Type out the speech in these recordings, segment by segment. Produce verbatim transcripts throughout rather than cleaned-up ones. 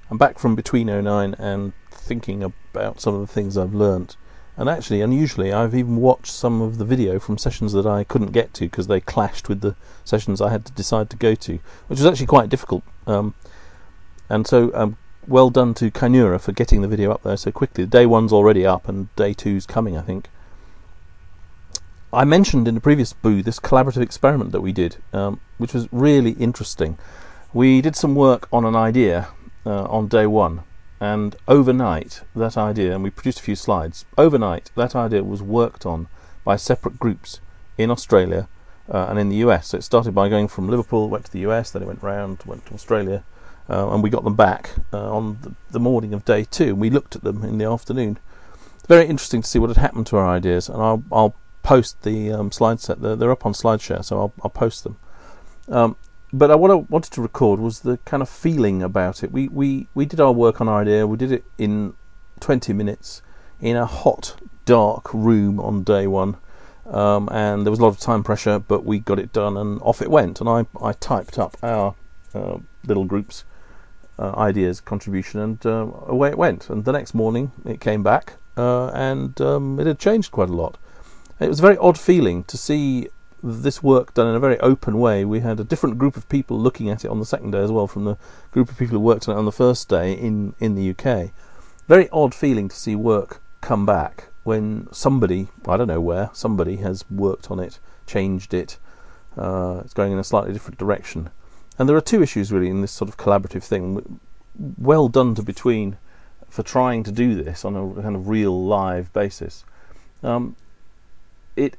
I'm back from between oh nine and thinking about some of the things I've learnt. And actually, unusually, I've even watched some of the video from sessions that I couldn't get to because they clashed with the sessions I had to decide to go to, which was actually quite difficult. Um, and so, um, well done to Kainura for getting the video up there so quickly. Day one's already up and day two's coming, I think. I mentioned in the previous boo this collaborative experiment that we did, um, which was really interesting. We did some work on an idea uh, on day one, and overnight that idea, and we produced a few slides, overnight that idea was worked on by separate groups in Australia uh, and in the U S. So it started by going from Liverpool, went to the U S, then it went round, went to Australia, uh, and we got them back uh, on the, the morning of day two. We looked at them in the afternoon. It's very interesting to see what had happened to our ideas, and I'll, I'll post the um, slide set. They're, they're up on SlideShare, so I'll, I'll post them. Um, but uh, what I wanted to record was the kind of feeling about it. We, we, we did our work on our idea. We did it in twenty minutes in a hot, dark room on day one, um, and there was a lot of time pressure, but we got it done, and off it went. And I, I typed up our uh, little group's uh, ideas, contribution, and uh, away it went. And the next morning it came back, uh, and um, it had changed quite a lot. It was a very odd feeling to see this work done in a very open way. We had a different group of people looking at it on the second day as well from the group of people who worked on it on the first day in, in the U K. Very odd feeling to see work come back when somebody, I don't know where, somebody has worked on it, changed it, uh, it's going in a slightly different direction. And there are two issues really in this sort of collaborative thing. Well done to Between for trying to do this on a kind of real live basis. Um, it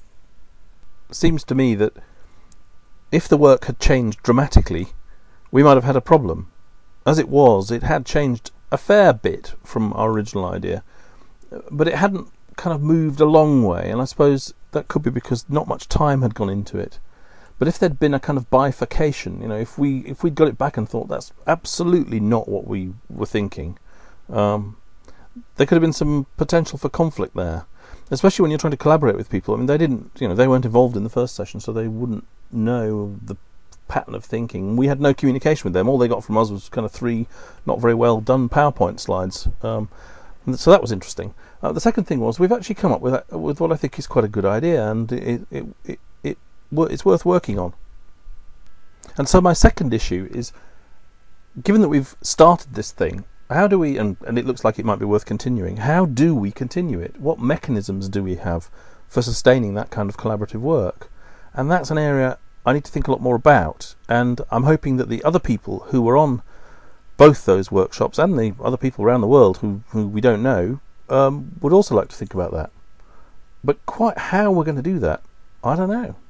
seems to me that if the work had changed dramatically, we might have had a problem. As it was, it had changed a fair bit from our original idea, but it hadn't kind of moved a long way, and I suppose that could be because not much time had gone into it. But if there'd been a kind of bifurcation, you know, if we if we'd got it back and thought that's absolutely not what we were thinking, um, there could have been some potential for conflict there. Especially when you're trying to collaborate with people. I mean, they didn't, you know, they weren't involved in the first session, so they wouldn't know the pattern of thinking. We had no communication with them. All they got from us was kind of three not very well done PowerPoint slides. Um, so that was interesting. Uh, the second thing was we've actually come up with with what I think is quite a good idea, and it it it, it it's worth working on. And so my second issue is, given that we've started this thing, how do we, and, and it looks like it might be worth continuing, how do we continue it? What mechanisms do we have for sustaining that kind of collaborative work? And that's an area I need to think a lot more about, and I'm hoping that the other people who were on both those workshops and the other people around the world who, who we don't know um, would also like to think about that. But quite how we're going to do that, I don't know.